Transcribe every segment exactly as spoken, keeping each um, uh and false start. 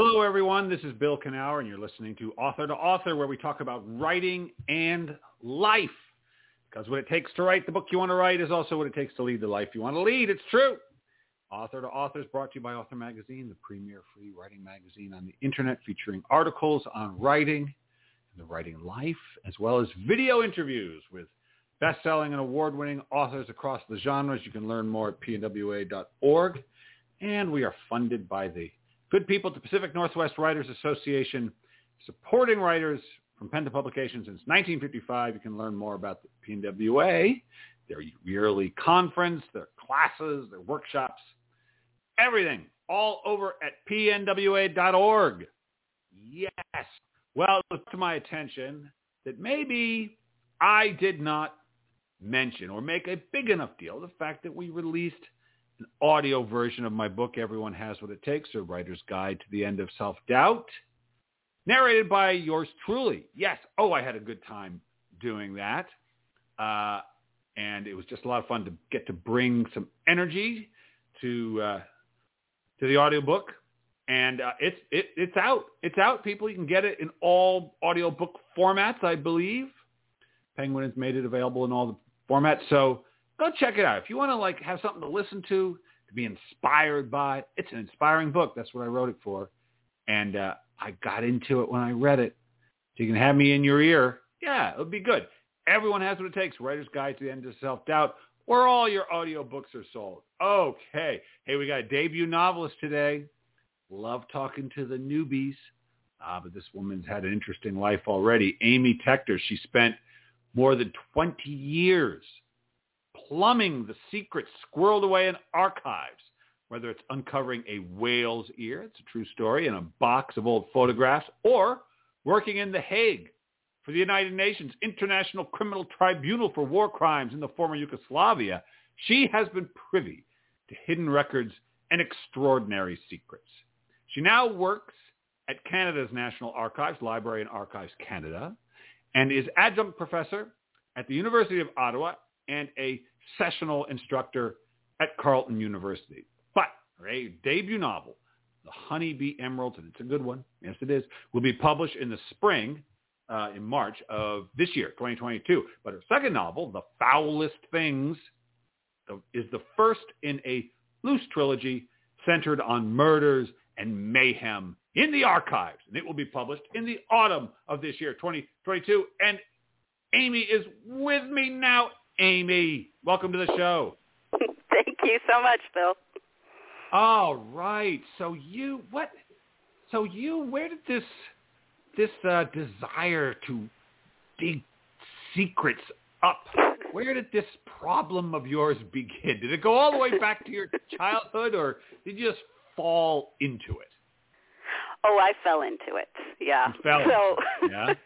Hello, everyone. This is Bill Kenower, and you're listening to Author to Author, where we talk about writing and life. Because what it takes to write the book you want to write is also what it takes to lead the life you want to lead. It's true. Author to Author is brought to you by Author Magazine, the premier free writing magazine on the internet, featuring articles on writing and the writing life, as well as video interviews with best-selling and award-winning authors across the genres. You can learn more at P N W A dot org. And we are funded by the good people at the Pacific Northwest Writers Association, supporting writers from pen to publication since nineteen fifty-five. You can learn more about the P N W A, their yearly conference, their classes, their workshops, everything, all over at P N W A dot org. Yes. Well, it was to my attention that maybe I did not mention or make a big enough deal of the fact that we released an audio version of my book, Everyone Has What It Takes, A Writer's Guide to the End of Self-Doubt, narrated by yours truly. Yes. Oh, I had a good time doing that. Uh, and it was just a lot of fun to get to bring some energy to uh, to the audiobook. And uh, it's it, it's out. It's out, people. You can get it in all audiobook formats, I believe. Penguin has made it available in all the formats. So go check it out. If you want to like have something to listen to, to be inspired by, it's an inspiring book. That's what I wrote it for. And uh, I got into it when I read it. So you can have me in your ear. Yeah, it would be good. Everyone Has What It Takes, Writer's Guide to the End of Self-Doubt, where all your audiobooks are sold. Okay. Hey, we got a debut novelist today. Love talking to the newbies. Uh, but this woman's had an interesting life already. Amy Tector, she spent more than twenty years plumbing the secrets squirreled away in archives, whether it's uncovering a whale's ear, it's a true story, in a box of old photographs, or working in The Hague for the United Nations International Criminal Tribunal for War Crimes in the former Yugoslavia. She has been privy to hidden records and extraordinary secrets. She now works at Canada's National Archives, Library and Archives Canada, and is adjunct professor at the University of Ottawa and a sessional instructor at Carleton University. But her debut novel, The Honeybee Emeralds, and it's a good one, yes it is, will be published in the spring, uh, in March of this year, twenty twenty-two. But her second novel, The Foulest Things, is the first in a loose trilogy centered on murders and mayhem in the archives. And it will be published in the autumn of this year, twenty twenty-two. And Amy is with me now. Amy, welcome to the show. Thank you so much, Bill. All right. So you, what, so you, where did this, this uh, desire to dig secrets up, where did this problem of yours begin? Did it go all the way back to your childhood, or did you just fall into it? Oh, I fell into it. Yeah. You fell so, into it. Yeah.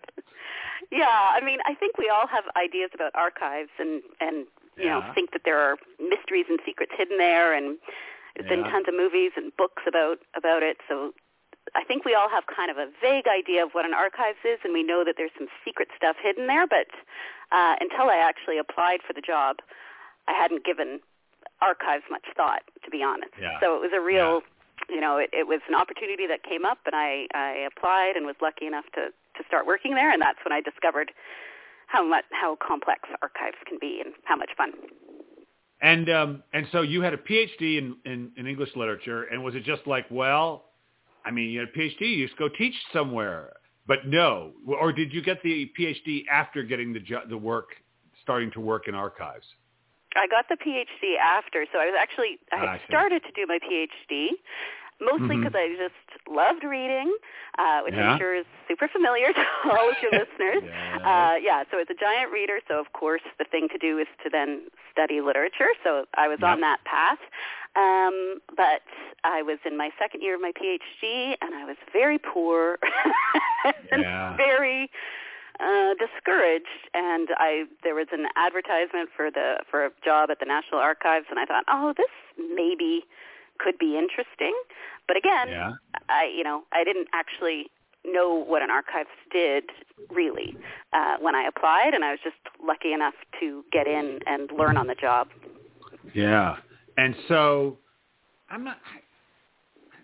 Yeah. I mean, I think we all have ideas about archives, and and you yeah. know think that there are mysteries and secrets hidden there, and there's yeah. been tons of movies and books about about it. So I think we all have kind of a vague idea of what an archives is, and we know that there's some secret stuff hidden there. But uh, until I actually applied for the job, I hadn't given archives much thought, to be honest. Yeah. So it was a real, yeah. you know, it, it was an opportunity that came up, and I, I applied and was lucky enough to, to start working there, and that's when I discovered how much how complex archives can be and how much fun. And um, and so you had a P H D in, in, in English literature, and was it just like, well, I mean, you had a P H D, you just go teach somewhere. But no, or did you get the P H D after getting the jo- the work, starting to work in archives? I got the P H D after, so I was actually, I had I started to do my P H D, mostly because mm-hmm. I just loved reading, uh, which yeah. I'm sure is super familiar to all of your listeners. Yeah. Uh, yeah, so it's a giant reader, so of course the thing to do is to then study literature, so I was yep. on that path. Um, but I was in my second year of my P H D, and I was very poor and yeah. very... Uh, discouraged, and I there was an advertisement for the for a job at the National Archives, and I thought, oh, this maybe could be interesting. But again, yeah. I you know I didn't actually know what an archives did really uh, when I applied, and I was just lucky enough to get in and learn on the job. Yeah, and so I'm not. I, I'm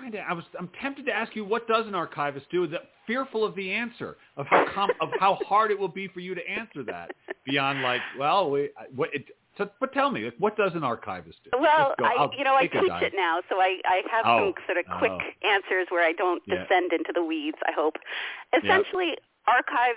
trying to. I was. I'm tempted to ask you, what does an archivist do? That fearful of the answer of how com- of how hard it will be for you to answer that. Beyond like, well, we, what? It, so, but tell me, what does an archivist do? Well, I, you know, I teach dive. it now, so I, I have oh. some sort of quick oh. answers where I don't yeah. descend into the weeds. I hope. Essentially, yep. archives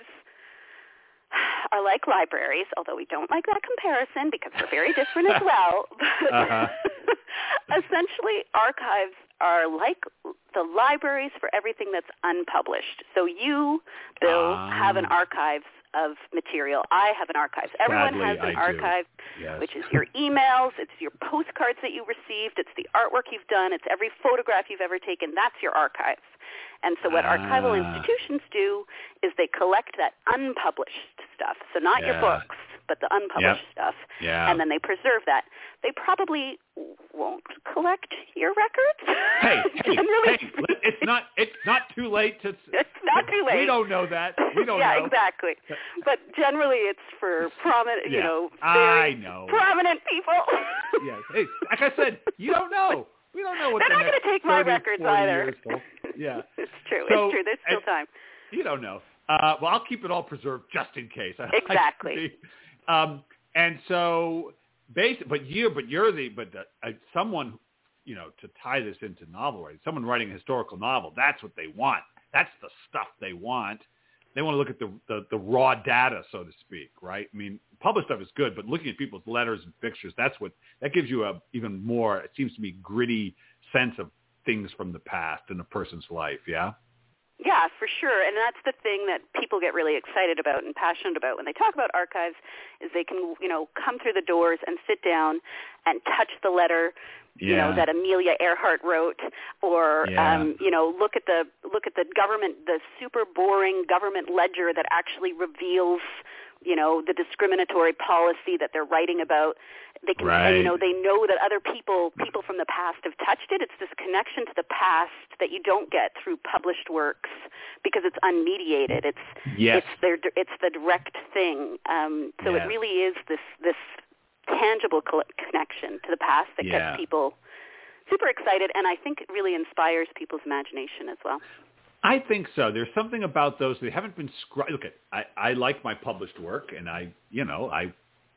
are like libraries, although we don't like that comparison because they're very different as well. But uh-huh. essentially, archives are like the libraries for everything that's unpublished. So you, Bill, um, have an archives of material. I have an archive. Everyone has an I archive, yes. which is your emails, it's your postcards that you received, it's the artwork you've done, it's every photograph you've ever taken. That's your archives. And so what ah. archival institutions do is they collect that unpublished stuff. So not yeah. your books, but the unpublished yep. stuff. Yeah. And then they preserve that. They probably won't collect your records. Hey, hey, hey, it's not it's not too late to It's not too late. We don't know that. We don't yeah, know. exactly. But generally it's for prominent, yeah. you know, I know. prominent people. yes. Hey, like I said, you don't know. We don't know what They're the not next going to take my thirty, records forty either. Years will. Yeah. It's true. So, it's true. There's still and, time. You don't know. Uh, well, I'll keep it all preserved just in case. I Exactly. Like um, and so, basic, but you, but you're the, but the, uh, someone, you know, to tie this into novel writing, someone writing a historical novel, that's what they want. That's the stuff they want. They want to look at the, the, the raw data, so to speak, right? I mean, published stuff is good, but looking at people's letters and pictures, that's what, that gives you a even more, it seems to me, gritty sense of things from the past in a person's life, yeah? Yeah, for sure. And that's the thing that people get really excited about and passionate about when they talk about archives is they can, you know, come through the doors and sit down and touch the letter, yeah. you know, that Amelia Earhart wrote, or yeah. um, you know, look at the look at the government, the super boring government ledger that actually reveals, you know, the discriminatory policy that they're writing about. They can, right. and, you know, they know that other people, people from the past have touched it. It's this connection to the past that you don't get through published works because it's unmediated. It's yes. it's their, it's the direct thing. Um, so yes. it really is this this tangible connection to the past that yeah. gets people super excited, and I think it really inspires people's imagination as well. I think so. There's something about those that haven't been scrubbed. Look, at, I, I like my published work, and I, you know, I,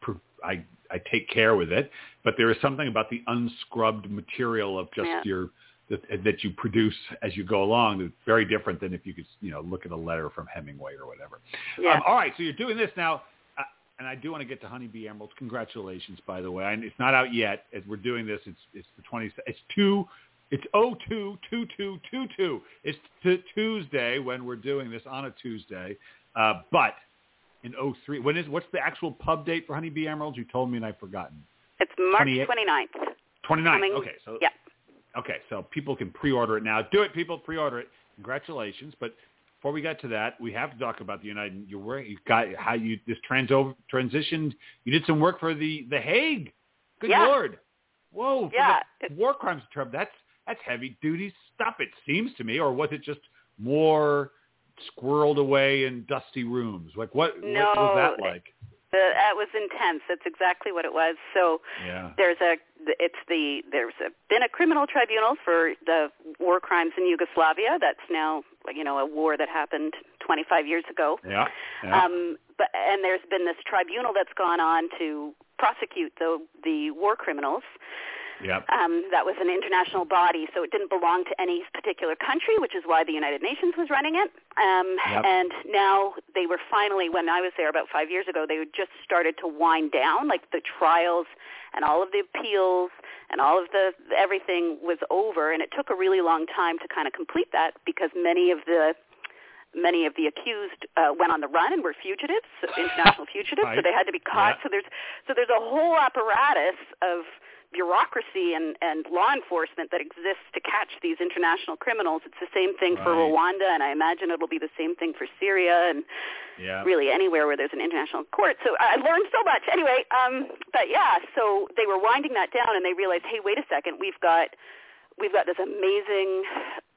I, I take care with it. But there is something about the unscrubbed material of just yeah. your that, that you produce as you go along that's very different than if you could, you know, look at a letter from Hemingway or whatever. Yeah. Um, all right, so you're doing this now, uh, and I do want to get to Honeybee Emeralds. Congratulations, by the way. I, it's not out yet. As we're doing this, it's it's the twentieth. It's two. It's oh two two two two two. It's t- Tuesday when we're doing this on a Tuesday, uh, but in oh three. When is what's the actual pub date for Honeybee Emeralds? You told me and I've forgotten. It's March twenty-ninth. twenty-ninth. Coming, okay, so yeah. Okay, so people can pre-order it now. Do it, people. Pre-order it. Congratulations. But before we get to that, we have to talk about the United. Your work. You got how you this trans over, transitioned. You did some work for the the Hague. Good yeah. Lord. Whoa. For yeah. the war crimes tribunal. That's That's heavy-duty stuff, it seems to me, or was it just more squirreled away in dusty rooms? Like, what, no, what was that like? The, that was intense. That's exactly what it was. So yeah. there's a, it's the, there's a, been a criminal tribunal for the war crimes in Yugoslavia. That's now, you know, a war that happened twenty-five years ago. Yeah. yeah. Um, but and there's been this tribunal that's gone on to prosecute the the war criminals. Yep. Um, that was an international body, so it didn't belong to any particular country, which is why the United Nations was running it. Um, yep. And now they were finally, when I was there about five years ago, they just started to wind down, like the trials and all of the appeals and all of the everything was over, and it took a really long time to kind of complete that because many of the Many of the accused uh, went on the run and were fugitives, international fugitives, right. so they had to be caught. Yeah. So there's so there's a whole apparatus of bureaucracy and, and law enforcement that exists to catch these international criminals. It's the same thing right. for Rwanda, and I imagine it'll be the same thing for Syria and yeah. really anywhere where there's an international court. So I learned so much. Anyway, um, but yeah, so they were winding that down, and they realized, hey, wait a second, we've got we've got this amazing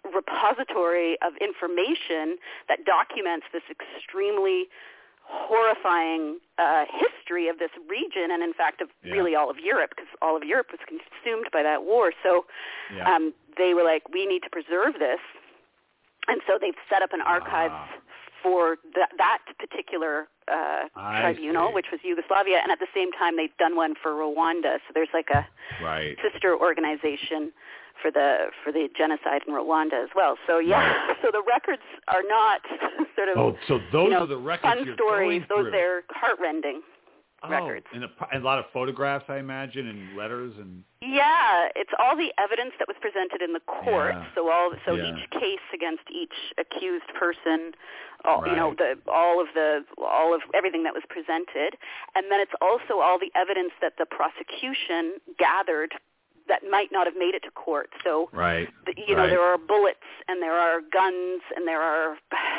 repository of information that documents this extremely horrifying uh, history history of this region, and in fact of yeah. really all of Europe, because all of Europe was consumed by that war. So yeah. um, they were like, we need to preserve this. And so they've set up an archive ah. for th- that particular uh, tribunal, see. which was Yugoslavia, and at the same time they've done one for Rwanda. So there's like a right. sister organization for the for the genocide in Rwanda as well. So yeah, right. so the records are not sort of oh, so those you know, are the records fun you're stories. going Those through. they're heartrending oh, records. And a, and a lot of photographs, I imagine, and letters and. Yeah, it's all the evidence that was presented in the court. Yeah. So all so yeah. each case against each accused person, all, right. you know, the all of the all of everything that was presented, and then it's also all the evidence that the prosecution gathered that might not have made it to court. So right. the, you know, right. there are bullets and there are guns and there are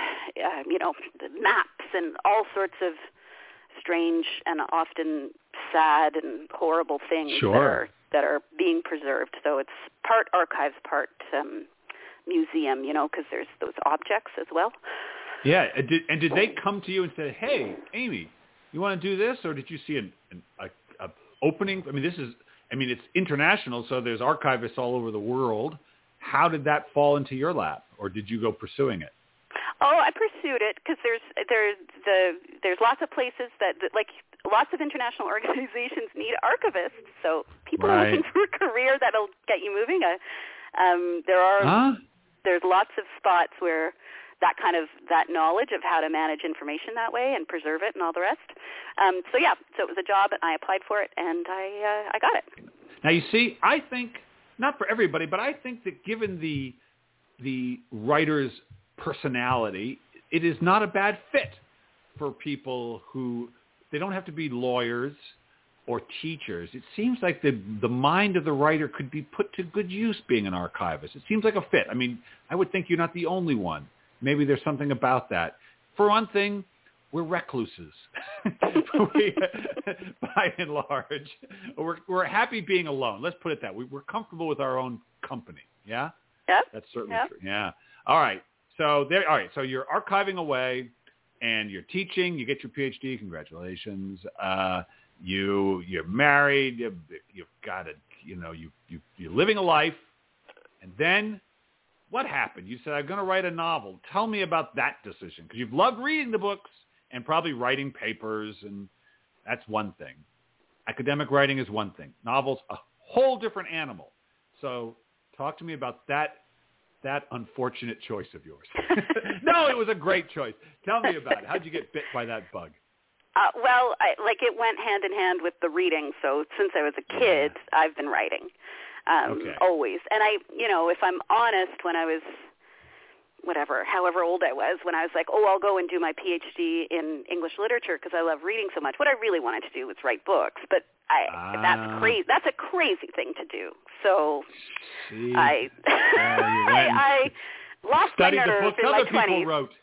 uh, you know, maps and all sorts of strange and often sad and horrible things sure. that are that are being preserved. So it's part archives, part um, museum, you know, because there's those objects as well. Yeah, and did, and did they come to you and say, "Hey, Amy, you want to do this?" Or did you see an, an a, a opening? I mean, this is, I mean, it's international, so there's archivists all over the world. How did that fall into your lap, or did you go pursuing it? Oh, I pursued it because there's there's the there's lots of places that, that like lots of international organizations need archivists. So people right. are looking for a career that'll get you moving. Uh, um, there are huh? there's lots of spots where that kind of that knowledge of how to manage information that way and preserve it and all the rest. Um, so yeah, so it was a job and I applied for it and I uh, I got it. Now you see, I think not for everybody, but I think that given the the writer's personality, it is not a bad fit for people who, they don't have to be lawyers or teachers. It seems like the the mind of the writer could be put to good use being an archivist. It seems like a fit. I mean, I would think you're not the only one. Maybe there's something about that. For one thing, we're recluses. we, by and large, we're, we're happy being alone. Let's put it that way. We're comfortable with our own company. Yeah? Yep. That's certainly yep. true. Yeah. All right. So there. All right. So you're archiving away, and you're teaching. You get your P H D. Congratulations. Uh, you you're married. You've, you've got a you know you you you're living a life, and then what happened? You said, I'm going to write a novel. Tell me about that decision, because you've loved reading the books and probably writing papers, and that's one thing. Academic writing is one thing. Novels, a whole different animal. So talk to me about that that unfortunate choice of yours. No, it was a great choice. Tell me about it. How'd you get bit by that bug? Uh, well, I, like it went hand in hand with the reading. So since I was a kid, yeah. I've been writing. Um, okay. Always. And I, you know, if I'm honest, when I was, whatever, however old I was, when I was like, oh, I'll go and do my P H D in English literature because I love reading so much, what I really wanted to do was write books. But I, ah. that's crazy. That's a crazy thing to do. So See, I, yeah, I, I lost studied my nerve the books in other my twenties. people wrote.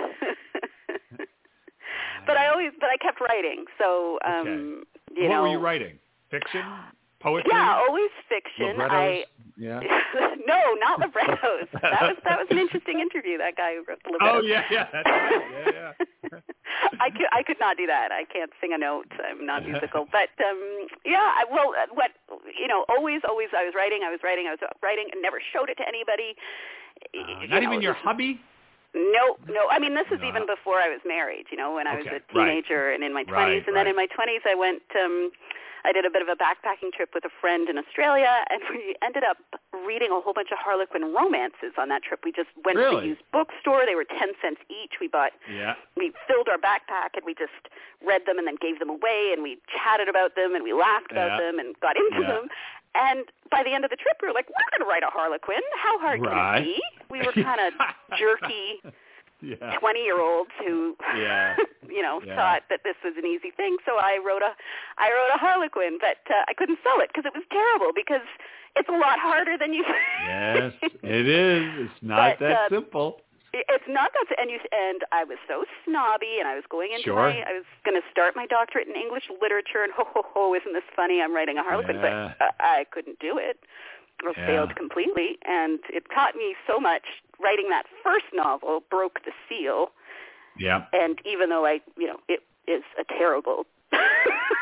But I always, but I kept writing. So, um, okay. you what know. were you writing? Fiction? Poetry? Yeah, always fiction. Librettos? I yeah. No, not librettos. That was that was an interesting interview. That guy who wrote the librettos. Oh yeah, yeah, that's right. Yeah, yeah. I could I could not do that. I can't sing a note. I'm not musical. But um, yeah, I, well, what you know, always, always, I was writing. I was writing. I was writing, and never showed it to anybody. Uh, you not know, even your hubby? No, no. I mean, this was no. even before I was married. You know, when I okay. was a teenager right. and in my right, twenties, and then right. in my twenties, I went. Um, I did a bit of a backpacking trip with a friend in Australia, and we ended up reading a whole bunch of Harlequin romances on that trip. We just went really? to the used bookstore. They were ten cents each. We bought. Yeah. We filled our backpack, and we just read them and then gave them away, and we chatted about them, and we laughed about yeah. them, and got into yeah. them. And by the end of the trip, we were like, we're going to write a Harlequin. How hard right. can it be? We were kind of jerky yeah. twenty-year-olds who, yeah. you know, yeah. thought that this was an easy thing. So I wrote a, I wrote a Harlequin, but uh, I couldn't sell it because it was terrible. Because it's a lot harder than you. Yes, it is. It's not but, that uh, simple. It's not that, and you and I was so snobby, and I was going into sure. my, I was going to start my doctorate in English literature, and ho ho ho, isn't this funny? I'm writing a Harlequin, yeah. but uh, I couldn't do it, or yeah. failed completely, and it taught me so much. Writing that first novel broke the seal. Yeah. And even though I, you know, it is a terrible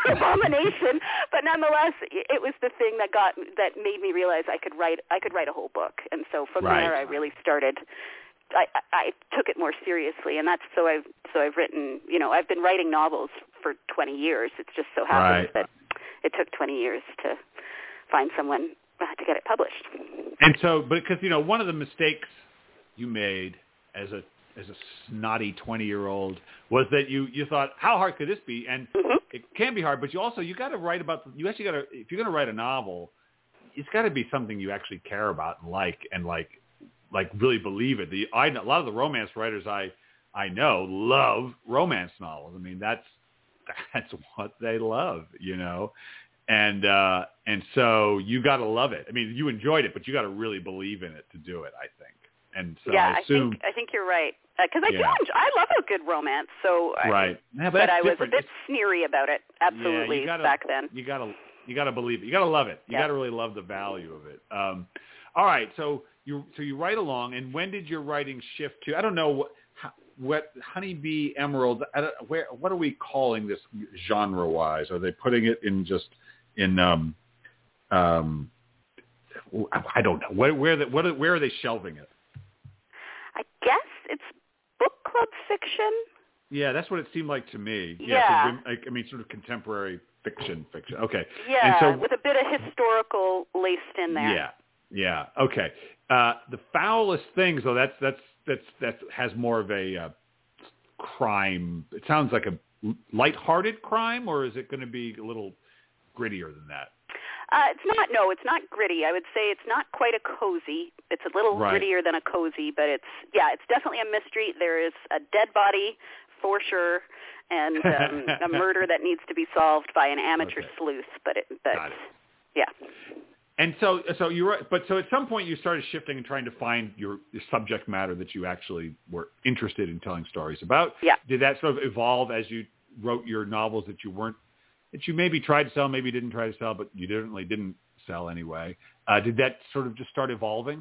abomination. But nonetheless, it was the thing that got that made me realize I could write I could write a whole book. And so from right. there, I really started. I, I took it more seriously, and that's so I've so I've written. You know, I've been writing novels for twenty years. It just so happens right. that it took twenty years to find someone to get it published. And so, but because you know, one of the mistakes you made as a as a snotty twenty-year-old was that you, you thought, how hard could this be? And mm-hmm. it can be hard, but you also, you got to write about, you actually got to, if you're going to write a novel, it's got to be something you actually care about and like, and like, like really believe it. The, I, a lot of the romance writers I, I know love romance novels. I mean, that's, that's what they love, you know? And, uh, and so you got to love it. I mean, you enjoyed it, but you got to really believe in it to do it, I think. And so yeah, I assume, I think I think you're right because uh, I yeah. do enjoy, I love a good romance. So right, I, yeah, but, but I was different. a bit sneery about it. Absolutely, yeah, you gotta, back then. You gotta you gotta believe it. You gotta love it. You yeah. gotta really love the value of it. Um, all right, so you so you write along, and when did your writing shift to? I don't know what what Honeybee Emerald. I don't, where what are we calling this genre wise? Are they putting it in just in um um I don't know where where the, what are, where are they shelving it? I guess it's book club fiction. Yeah, that's what it seemed like to me. Yeah. yeah so, I mean, sort of contemporary fiction, fiction. Okay. Yeah, and so, with a bit of historical laced in there. Yeah, yeah. Okay. Uh, the Foulest Things, though, that's that's that's that has more of a uh, crime. It sounds like a lighthearted crime, or is it going to be a little grittier than that? Uh, it's not. No, it's not gritty. I would say it's not quite a cozy. It's a little right. grittier than a cozy, but it's yeah, it's definitely a mystery. There is a dead body for sure, and um, a murder that needs to be solved by an amateur okay. sleuth. But it, but Got it. yeah. And so, so you're right. But so at some point you started shifting and trying to find your, your subject matter that you actually were interested in telling stories about. Yeah. Did that sort of evolve as you wrote your novels that you weren't, that you maybe tried to sell, maybe didn't try to sell, but you definitely didn't sell anyway? Uh, did that sort of just start evolving?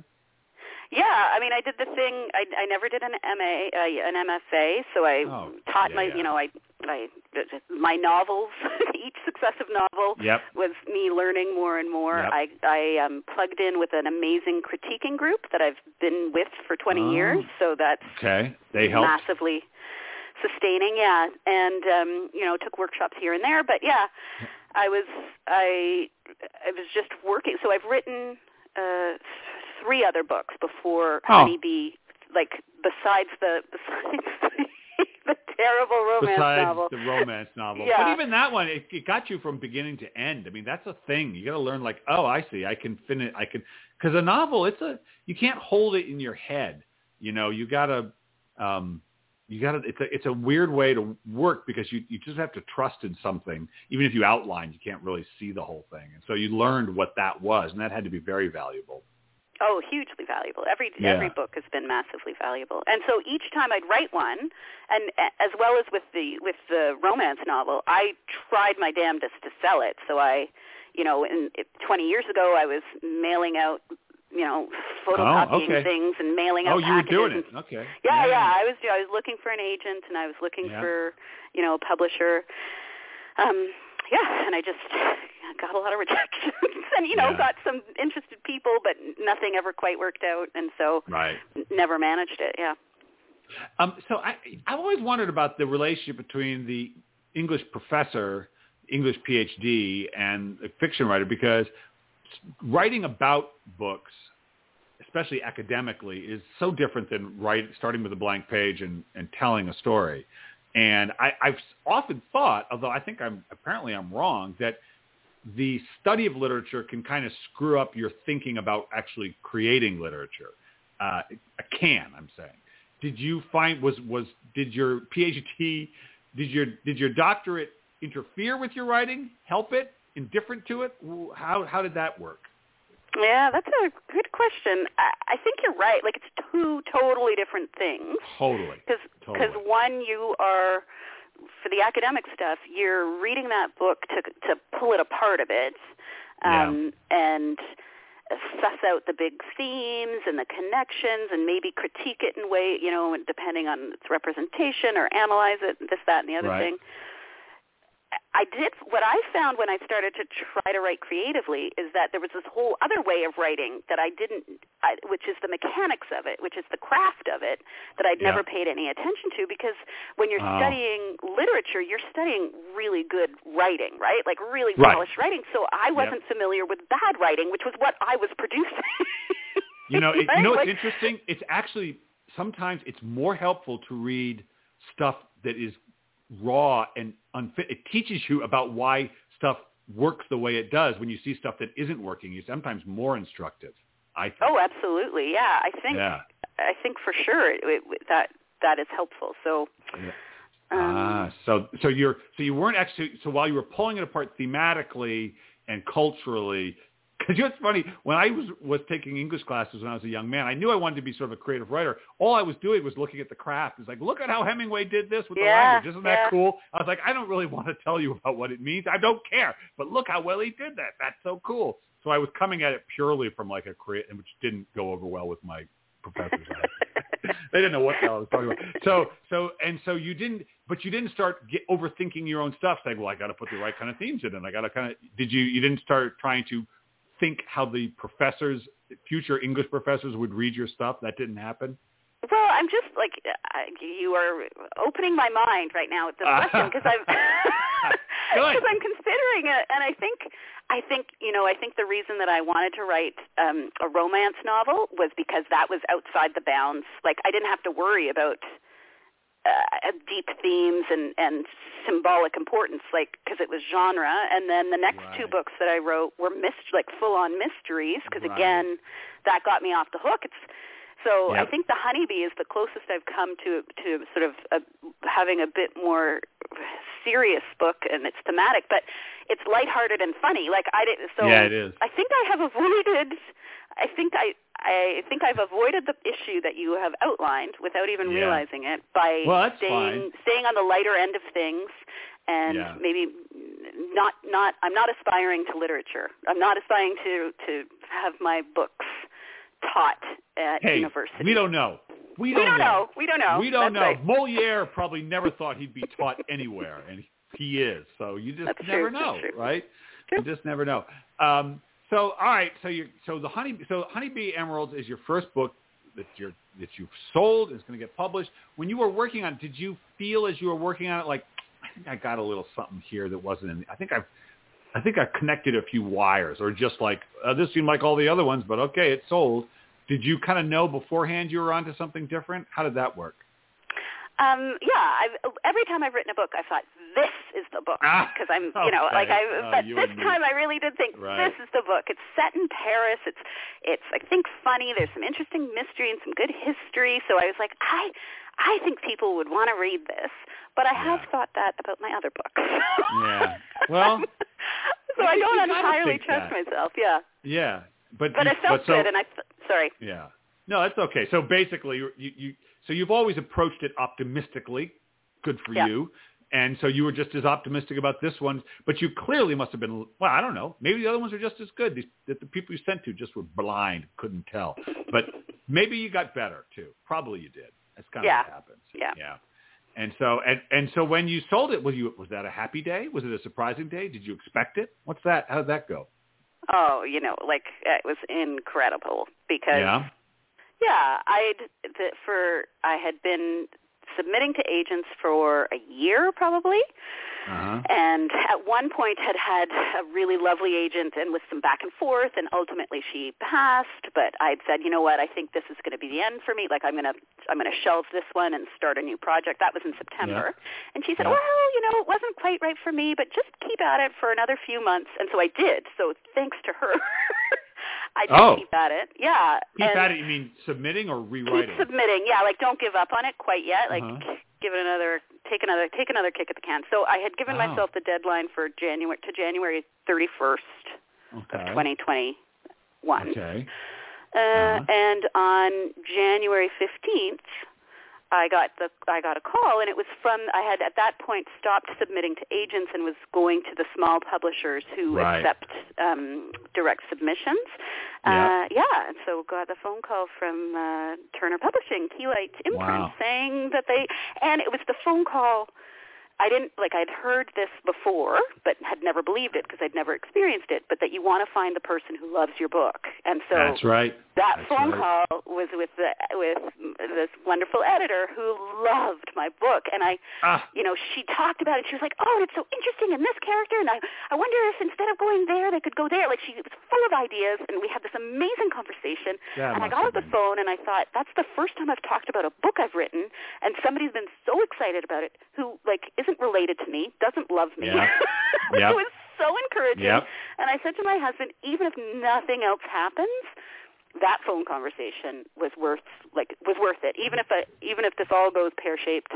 Yeah, I mean, I did the thing. I, I never did an M A, uh, an M F A, so I oh, taught yeah, my, yeah. you know, I, I, my novels. Each successive novel yep. was me learning more and more. Yep. I, I um, plugged in with an amazing critiquing group that I've been with for twenty oh. years, so that's okay. They helped. massively sustaining. Yeah, and um, you know, took workshops here and there, but yeah, I was, I, I was just working. So I've written. Uh, three other books before oh. Honeybee, like besides the besides the, the terrible romance besides novel. the romance novel. Yeah. But even that one, it, it got you from beginning to end. I mean, that's a thing. You got to learn like, oh, I see. I can finish. I can, because a novel, it's a, you can't hold it in your head. You know, you got to, um, you got to, it's a, it's a weird way to work because you, you just have to trust in something. Even if you outline, you can't really see the whole thing. And so you learned what that was, and that had to be very valuable. Oh, hugely valuable. Every yeah. every book has been massively valuable. And so each time I'd write one, and as well as with the with the romance novel, I tried my damnedest to sell it. So I, you know, in, twenty years ago, I was mailing out, you know, photocopying oh, okay. things and mailing out Oh, you packages. were doing it. Okay. Yeah, yeah, yeah. I was I was looking for an agent, and I was looking yeah. for, you know, a publisher. Um, yeah, and I just got a lot of rejections and, you know, yeah. got some interested people, but nothing ever quite worked out, and so right. never managed it, yeah. Um, so I, I've always wondered about the relationship between the English professor, English P H D, and a fiction writer, because writing about books, especially academically, is so different than write, starting with a blank page and, and telling a story. And I, I've often thought, although I think I'm apparently I'm wrong, that the study of literature can kind of screw up your thinking about actually creating literature. Uh, it can, I'm saying. Did you find was was did your P H D, did your did your doctorate interfere with your writing? Help it? Indifferent to it? How how did that work? Yeah, that's a good question. I, I think you're right. Like, it's two totally different things. Totally. Because totally. one, you are, for the academic stuff, you're reading that book to to pull it apart a bit, um, yeah. and suss out the big themes and the connections, and maybe critique it in a way, you know, depending on its representation, or analyze it, this, that, and the other right. thing. I did, what I found when I started to try to write creatively is that there was this whole other way of writing that I didn't, I, which is the mechanics of it, which is the craft of it, that I'd yeah. never paid any attention to, because when you're oh. studying literature, you're studying really good writing, right? Like really right. polished writing. So I wasn't yep. familiar with bad writing, which was what I was producing. You know, it, right? you know what's like, interesting? It's actually, sometimes it's more helpful to read stuff that is raw and unfit. It teaches you about why stuff works the way it does. When you see stuff that isn't working, it's sometimes more instructive, I think. Oh, absolutely. Yeah. I think, yeah. I think for sure it, it, that, that is helpful. So, yeah. um, ah, so, so you're, so you weren't actually, so while you were pulling it apart thematically and culturally, because you know, it's funny, when I was, was taking English classes when I was a young man, I knew I wanted to be sort of a creative writer. All I was doing was looking at the craft. It's like, look at how Hemingway did this with yeah, the language. Isn't that yeah. cool? I was like, I don't really want to tell you about what it means. I don't care. But look how well he did that. That's so cool. So I was coming at it purely from like a creative, which didn't go over well with my professors. They didn't know what the hell I was talking about. So, so, and so you didn't, but you didn't start get, overthinking your own stuff, saying, well, I got to put the right kind of themes in it. I got to kind of, did you, you didn't start trying to think how the professors, future English professors would read your stuff? That didn't happen? Well, I'm just like, uh, you are opening my mind right now with this question, because I'm, because I'm considering it, and I think, I think, you know, I think the reason that I wanted to write um, a romance novel was because that was outside the bounds. Like, I didn't have to worry about uh, deep themes and, and symbolic importance, like, because it was genre. And then the next right. two books that I wrote were myst- like full-on mysteries, because right. again, that got me off the hook. It's so yep. I think The Honeybee is the closest I've come to to sort of a, having a bit more serious book, and it's thematic, but it's lighthearted and funny. Like I did, so yeah, it is. I think I have avoided. I think I. I think I've avoided the issue that you have outlined without even yeah. realizing it by well, staying fine. staying on the lighter end of things, and yeah. maybe not not. I'm not aspiring to literature. I'm not aspiring to to have my books taught at hey, university. We don't know. We don't, we don't know. know. We don't know. We don't That's know. Right. Moliere probably never thought he'd be taught anywhere, and he is. So you just That's never true. know, right? True. You just never know. Um, so all right. So you so the honey so Honeybee Emeralds is your first book that you're that you've sold. Is going to get published. When you were working on it, did you feel as you were working on it like, I think I got a little something here that wasn't in. I think I've I think I connected a few wires, or just like uh, this seemed like all the other ones, but okay, it sold. Did you kind of know beforehand you were onto something different? How did that work? Um, yeah, I've, every time I've written a book, I thought, this is the book. Because I'm, you know, okay. like I, oh, but this time I really did think, right. this is the book. It's set in Paris. It's, it's, I think, funny. There's some interesting mystery and some good history. So I was like, I, I think people would want to read this. But I yeah. have thought that about my other books. yeah. Well. so I, I don't entirely that. trust myself. Yeah. Yeah. But, but you, it felt but so, good, and I, th- sorry. Yeah. No, that's okay. So basically, you, you so you've always approached it optimistically. Good for yeah. you. And so you were just as optimistic about this one, but you clearly must have been, well, I don't know. Maybe the other ones are just as good. These, that the people you sent to just were blind, couldn't tell. But maybe you got better, too. Probably you did. That's kind yeah. of what happens. Yeah. Yeah. And so, and, and so when you sold it, was you, was that a happy day? Was it a surprising day? Did you expect it? What's that? How did that go? Oh, you know, like it was incredible because, yeah, yeah I'd the, for I had been submitting to agents for a year probably, uh-huh. and at one point had had a really lovely agent and with some back and forth, and ultimately she passed. But I'd said, you know what, I think this is going to be the end for me. Like I'm gonna I'm gonna shelve this one and start a new project. That was in September, yeah. and she said, yeah. well, you know, it wasn't quite right for me, but just keep at it for another few months. And so I did. So thanks to her. I did oh. keep at it. Yeah. Keep and at it, you mean submitting or rewriting? Keep submitting. Yeah, like don't give up on it quite yet. Like uh-huh. give it another, take another, take another kick at the can. So I had given oh. myself the deadline for January to January thirty-first okay. of twenty twenty-one. Okay. Uh, uh-huh. And on January fifteenth, I got the I got a call, and it was from I had at that point stopped submitting to agents and was going to the small publishers who right. accept um, direct submissions. Yeah. Uh, yeah, and so got the phone call from uh, Turner Publishing, Keylight Imprint, wow. saying that they and it was the phone call. I didn't, like I'd heard this before, but had never believed it because I'd never experienced it, but that you want to find the person who loves your book. And so That's right. that That's phone right. call was with the, with this wonderful editor who loved my book. And I, ah. you know, she talked about it. She was like, oh, it's so interesting in this character. And I, I wonder if instead of going there, they could go there. Like she was full of ideas, and we had this amazing conversation. That and I must got have off the been. phone, and I thought, that's the first time I've talked about a book I've written, and somebody's been so excited about it who, like, isn't related to me, doesn't love me. Yep. It Yep. was so encouraging. Yep. And I said to my husband, even if nothing else happens, that phone conversation was worth like was worth it. Even if I, even if this all goes pear shaped,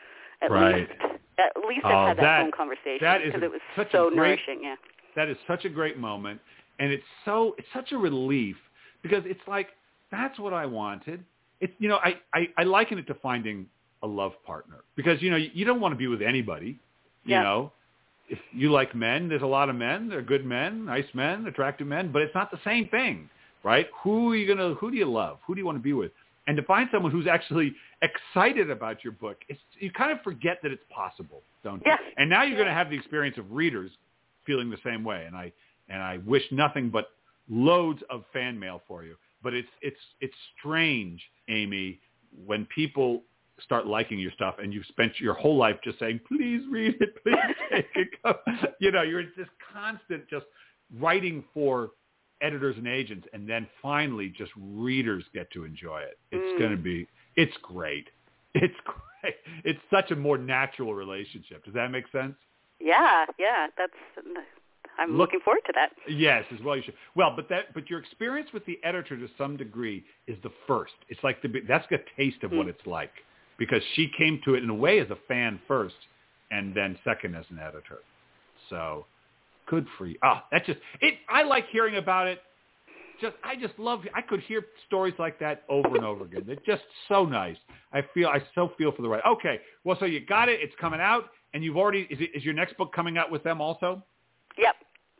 at right. least at least oh, I've had that, that phone conversation that is because it was such so a great, nourishing. Yeah. That is such a great moment, and it's so it's such a relief because it's like that's what I wanted. It's you know I, I, I liken it to finding a love partner because you know you don't want to be with anybody. You yeah. know, if you like men, there's a lot of men. They're good men, nice men, attractive men, but it's not the same thing, right? Who are you gonna? Who do you love? Who do you want to be with? And to find someone who's actually excited about your book, it's, you kind of forget that it's possible, don't you? Yeah. And now you're going to have the experience of readers feeling the same way. And I and I wish nothing but loads of fan mail for you. But it's it's it's strange, Amy, when people start liking your stuff and you've spent your whole life just saying, please read it, please take it. You know, you're this constant just writing for editors and agents, and then finally just readers get to enjoy it. It's mm. going to be, it's great. It's great. It's such a more natural relationship. Does that make sense? Yeah, yeah. That's, I'm Look, looking forward to that. Yes, as well you should. Well, but that, but your experience with the editor to some degree is the first. It's like the, that's a taste of mm. what it's like, because she came to it in a way as a fan first, and then second as an editor. So good for you. Ah, that's just it. I like hearing about it. Just I just love. I could hear stories like that over and over again. They're just so nice. I feel I so feel for the right. Okay, well, so you got it. It's coming out, and you've already. Is it, is your next book coming out with them also? Yep.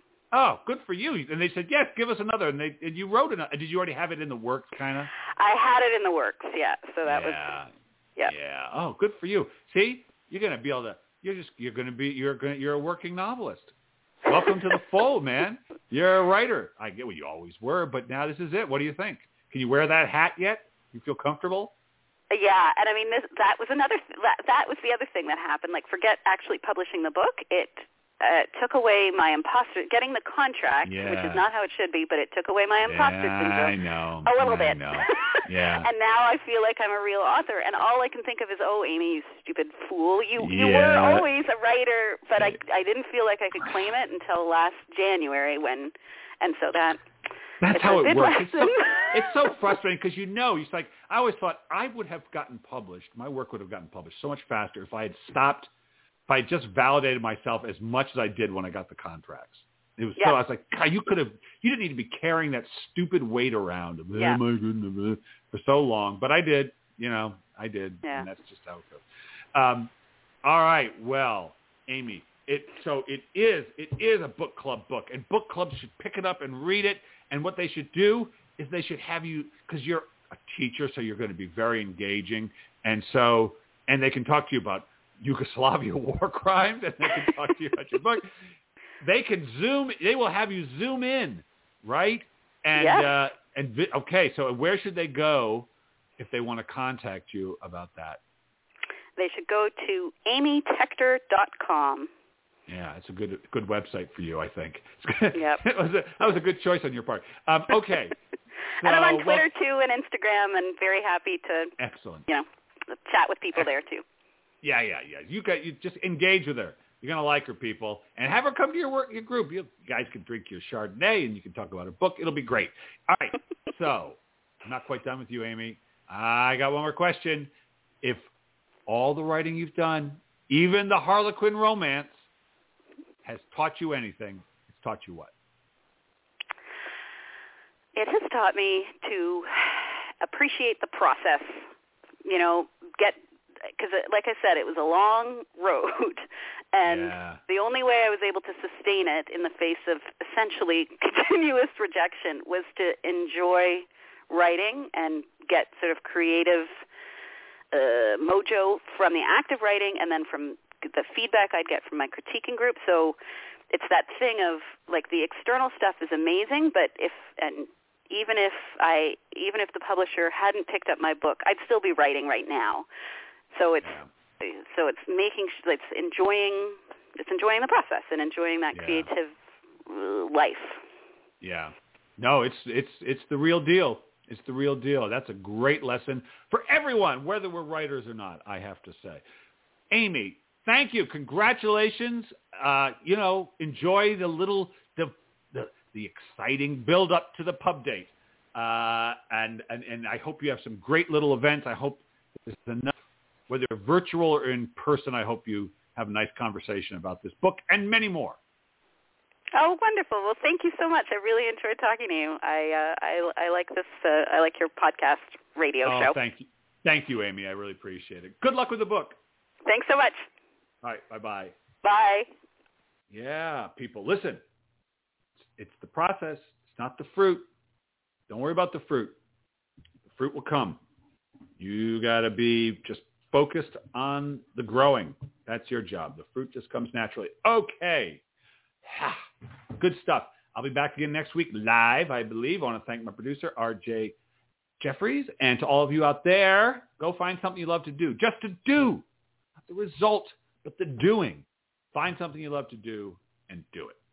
Oh, good for you. And they said yes. Give us another. And they and you wrote it. Did you already have it in the works, kind of? I had it in the works. Yeah. So that yeah. was. Yeah. Yeah. Oh, good for you. See, you're gonna be able to. You're just. You're gonna be. You're gonna. You're a working novelist. Welcome to the fold, man. You're a writer. I get what you always were, but now this is it. What do you think? Can you wear that hat yet? You feel comfortable? Yeah, and I mean, this, that was another. Th- that, that was the other thing that happened. Like, forget actually publishing the book. It uh, took away my imposter, getting the contract, yeah. which is not how it should be, but it took away my imposter yeah, syndrome. I know. A little I bit. know. Yeah. And now I feel like I'm a real author, and all I can think of is, oh, Amy, you stupid fool. You you yeah. were always a writer, but I I didn't feel like I could claim it until last January when, and so that. That's how it works. It's so, lesson. it's so frustrating because you know, it's like I always thought I would have gotten published. My work would have gotten published so much faster if I had stopped. If I had just validated myself as much as I did when I got the contracts. It was yeah. so I was like, God, you could have, you didn't need to be carrying that stupid weight around yeah. oh my goodness, for so long. But I did, you know, I did, yeah. and that's just how it goes. Um, all right, well, Amy, it so it is it is a book club book, and book clubs should pick it up and read it. And what they should do is they should have you, because you're a teacher, so you're going to be very engaging, and so and they can talk to you about Yugoslavia war crimes, and they can talk to you about your book. They can zoom. They will have you zoom in, right? And yeah. uh, and vi- okay. So where should they go if they want to contact you about that? They should go to amy tector dot com. Yeah, it's a good good website for you, I think. Yep. it was a, that was a good choice on your part. Um, okay. So, and I'm on Twitter well, too and Instagram, and very happy to excellent. You know, chat with people there too. Yeah, yeah, yeah. You got you just engage with her. You're gonna like her, people, and have her come to your work, your group. You guys can drink your Chardonnay, and you can talk about her book. It'll be great. All right. So I'm not quite done with you, Amy. I got one more question. If all the writing you've done, even the Harlequin romance, has taught you anything, it's taught you what? It has taught me to appreciate the process. You know, get. Because, like I said, it was a long road, and yeah. the only way I was able to sustain it in the face of essentially continuous rejection was to enjoy writing and get sort of creative uh, mojo from the act of writing, and then from the feedback I'd get from my critiquing group. So it's that thing of like the external stuff is amazing, but if and even if I even if the publisher hadn't picked up my book, I'd still be writing right now. So it's yeah. so it's making it's enjoying it's enjoying the process and enjoying that yeah. creative life. Yeah. No, it's it's it's the real deal. It's the real deal. That's a great lesson for everyone, whether we're writers or not, I have to say. Amy, thank you. Congratulations. Uh, you know, enjoy the little, the the, the exciting build up to the pub date. Uh, and, and, and I hope you have some great little events. I hope there's enough, whether virtual or in person, I hope you have a nice conversation about this book and many more. Oh, wonderful! Well, thank you so much. I really enjoyed talking to you. I uh, I, I like this. Uh, I like your podcast radio oh, show. Thank you, thank you, Amy. I really appreciate it. Good luck with the book. Thanks so much. All right, bye bye. Bye. Yeah, people, listen. It's the process. It's not the fruit. Don't worry about the fruit. The fruit will come. You got to be just focused on the growing. That's your job. The fruit just comes naturally. Okay. Good stuff. I'll be back again next week live, I believe. I want to thank my producer, R J Jeffries. And to all of you out there, go find something you love to do. Just to do. Not the result, but the doing. Find something you love to do and do it.